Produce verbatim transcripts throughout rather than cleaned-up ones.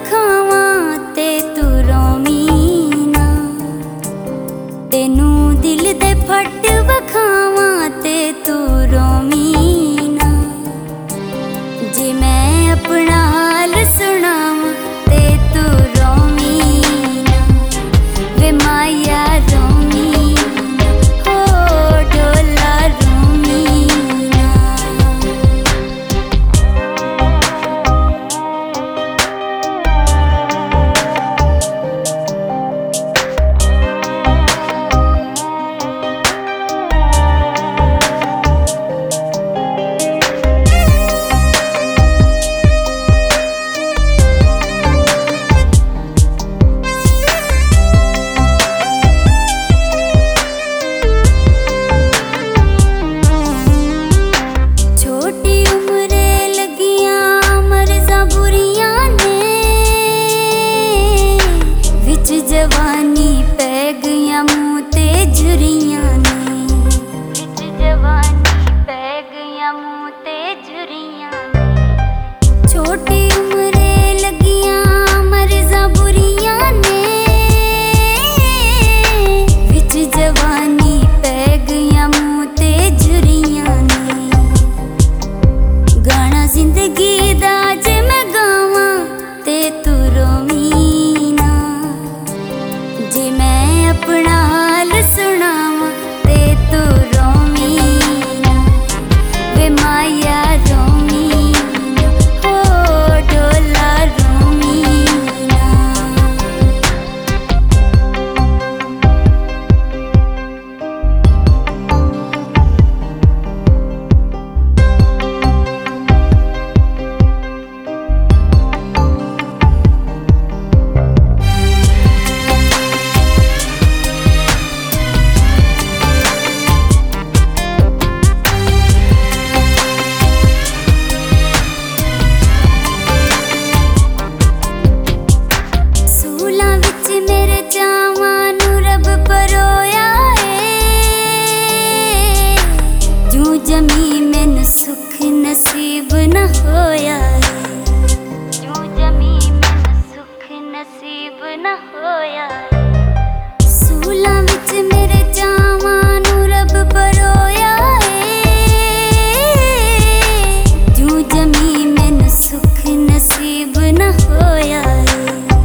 वखावा ते तू रोमी ना, तेनू दिल दे फट वखावा ते तू रोमी ना। जे मैं अपना हाल सुनावा ते तू रोमी ना, वे माया रोमी ना, हो डोला रोमी ना। जवानी पै गया मुँह ते झुरियां ने, विच जवानी पै गया मुँह ते झुरियां ने। छोटी उम्रे लगियां मर्ज़ां बुरियां ने, विच जवानी पै गया मुँह ते झुरियां ने। गाना जिंदगी दा जे मैं गावां ते तू रोमी, जे मैं अपना हाल सुनावा ते तू रोमी ना, वे माया रोमी ना, हो डोला रोमी ना। जमी मैनू सुख नसीब न होया है, जूं जमी मैनू सुख नसीब न होया है। सूलां विच मेरे चावां नू रब परोया है, जूं जमी मैनू सुख नसीब न होया है।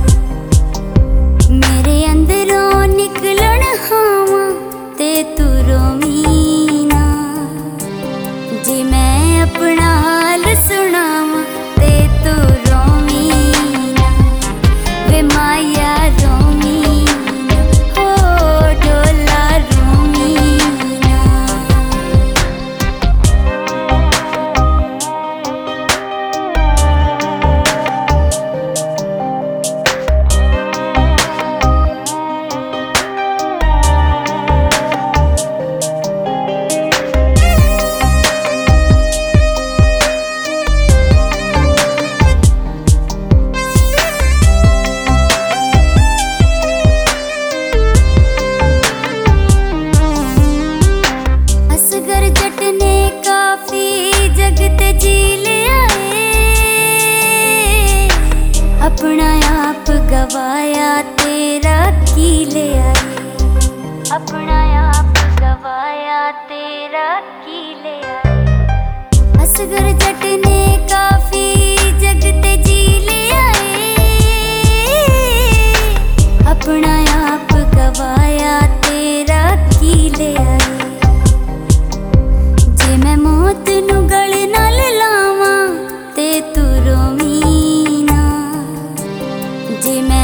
मेरे अंदरों निकलन हावां ते तू रोमी, जे मैं अपना हाल सुनावा ते तू रोमी ना, वे माया रोमी ना, हो डोला रोमी ना। अपना आप गवाया तेरा की ले आए, अपना आप गवाया तेरा की ले आए। असगर जट ने काफी जग ते जी ले आए, अपना आप गवाया तेरा की ले आए। जे मैं मौत नू गल नाल लावां ते तू रोमी ना, जे मैं